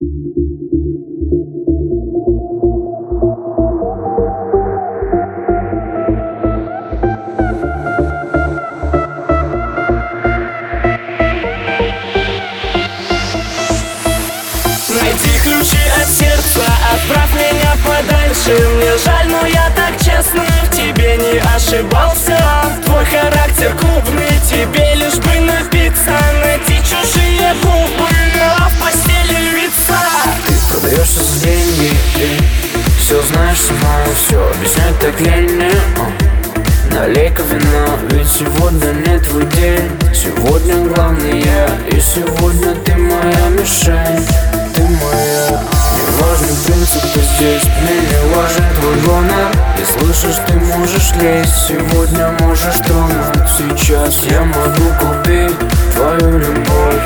Найди ключи от сердца, отправь меня подальше. Мне жаль, но я так честно в тебе не ошибался. Твой характер клубный, тебе лишь бы напиться. Найти чужие губы, а в постели лица. Ты продаешься за деньги, все знаешь сама, все объяснять так лень. Налей-ка вина, ведь сегодня не твой день. Сегодня главный я, и сегодня ты моя мишень. Ты моя. Не важен принцип, ты здесь, мне не важен твой гонор. И слышишь, ты можешь лезть, сегодня можешь тронуть. Сейчас я могу купить твою любовь,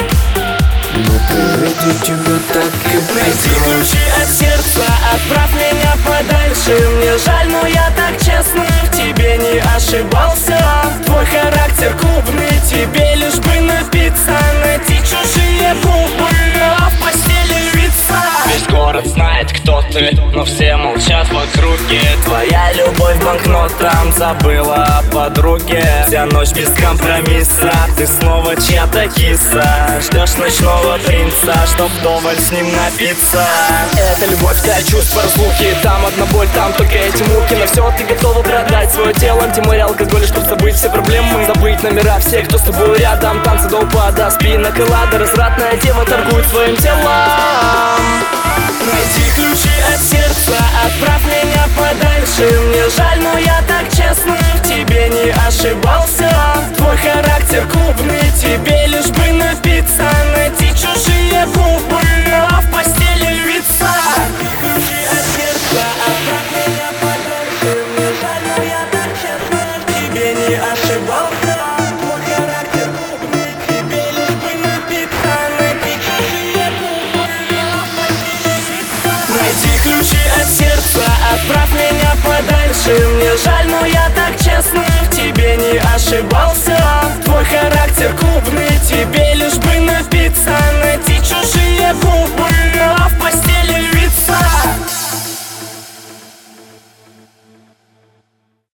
но приведи тебя так и найди ключи от сердца, отправь меня подальше. Мне жаль, но я так честно в тебе не ошибался. Твой характер клубный, тебе лишь бы напиться. Найти чужие губы, а в постели лица. Весь город знает, кто ты, но все молчат в округе. Твоя любовь банкнотом забыла о подруге. Вся ночь без компромисса, ты снова чья-то киса. Ждешь ночного принца, чтоб вдоволь с ним напиться. Это любовь, как чувство разлуки. Там одна боль, там только эти муки. На все ты готова продать свое тело, антиморя, алкоголь, чтоб забыть все проблемы. Забыть номера всех, кто с тобой рядом. Танцы до упада, спина коллада. Развратная дева торгует своим телом. Найди ключи от сердца, отправь меня подальше. Мне жаль, но я так честно в тебе не ошибался. Твой характер клубный, тебе лишь бы напиться. Найти чужие губы, а в постели лица. Найди ключи от сердца, отправь меня подальше. Мне жаль, но я так честно в тебе не ошибался. Твой характер клубный, тебе лишь бы напиться. Найти чужие губы, а в постели лица. Найди ключи от сердца, отправь меня подальше. Мне жаль, но я так честно в тебе не ошибался. Твой характер клубный, тебе лишь бы напиться.